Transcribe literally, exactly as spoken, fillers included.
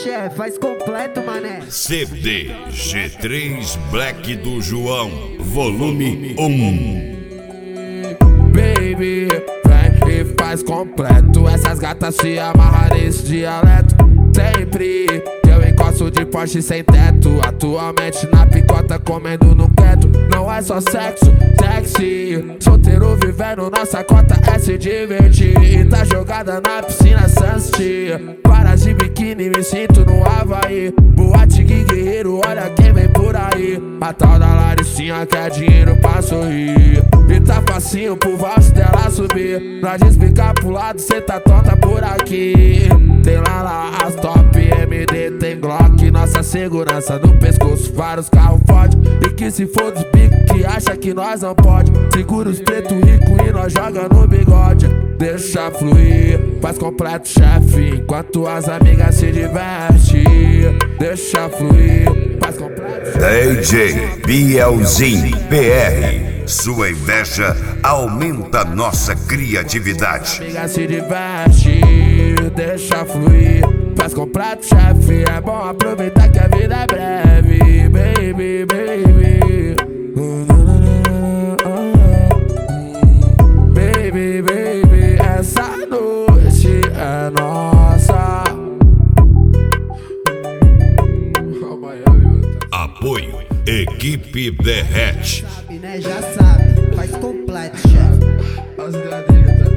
chefe, faz completo, mané. C D G três Black do João, volume um. Baby, vem e faz completo. Essas gatas se amarram nesse dialeto. Sempre que eu encosto de Porsche sem teto. Atualmente na picota comendo no quieto. Não é só sexo, sexy. Solteiro vivendo nossa cota é se divertir. E tá jogada na piscina Sunset. Para de biquíni, me sinto no Havaí. Boate que guerreiro, olha quem vem por aí. A tal da Laricinha quer dinheiro pra sorrir. E tá facinho pro valse dela subir. Pra desficar pro lado, cê tá tonta por aqui. Tem lá lá as top M D, tem Glock. Nossa segurança no pescoço, vários carros fode. E que se for dos bicos que acha que nós não pode. Segura os preto rico e nós joga no bigode. Deixa fluir, faz completo chefe, enquanto as amigas se divertem. Deixa fluir, faz completo chefe. D J Bielzinho P R. Sua inveja aumenta nossa criatividade. Amiga se diverte, deixa fluir, faz completo chefe. É bom aproveitar que a vida é breve. Baby, baby, baby, baby, essa noite é nossa. Apoio Equipe Derrete. Sabe, né? Já sabe, faz completo, chefe. As galinhas